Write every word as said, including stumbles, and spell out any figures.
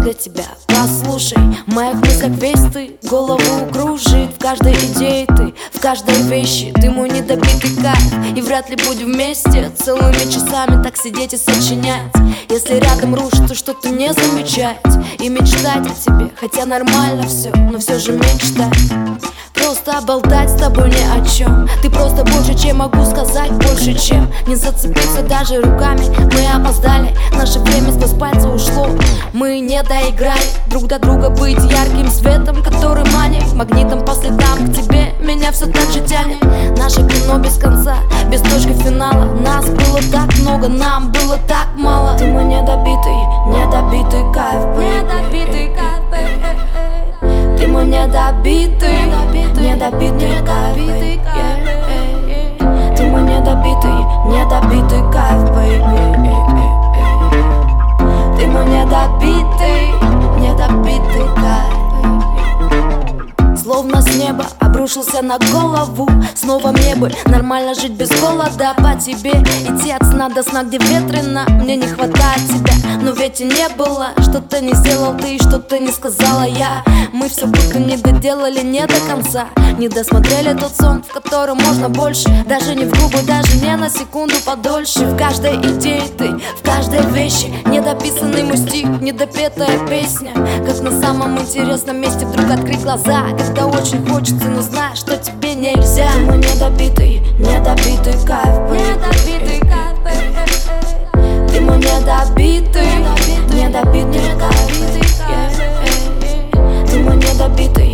для тебя. Послушай, в моих мыслях весь ты, голову кружит. В каждой идее ты, в каждой вещи ты мой недобитый кайф. И вряд ли будем вместе целыми часами так сидеть и сочинять. Если рядом рушит, то что-то не замечать и мечтать о тебе, хотя нормально все, но все же мечтать. Просто болтать с тобой ни о чем. Ты просто больше, чем могу сказать, больше, чем не зацепиться даже руками. Мы опоздали, наше время сквозь пальцы ушло. Мы не доиграли друг до друга быть ярким светом, который манит магнитом по следам к тебе. Меня все так же тянет. Наше кино без конца, без точки финала. Нас было так много, нам было так мало. Ты мой недобитый, недобитый кайф, недобитый кайф. Ты мой недобитый, недобитый кайф, yeah. Ты мой недобитый, недобитый кайф, baby. Ты мой недобитый, недобитый кайф. Словно с неба обрушился на голову. Снова мне бы нормально жить без голода. По тебе идти от сна до сна, где ветрено. Мне не хватает тебя, но ведь и не было. Что-то не сделал ты, что-то не сказала я. Мы все будто не доделали, не до конца. Не досмотрели тот сон, в котором можно больше. Даже не в губы, даже не на секунду подольше. В каждой идее ты, в каждой вещи. Недописанный мой стих, недопетая песня. Как на самом интересном месте вдруг открыть глаза, когда очень хочется, но знаешь, что тебе нельзя. Ты мой недобитый, недобитый кайф, недобитый кайф. Ты мой недобитый, недобитый кайф. Ты мой недобитый,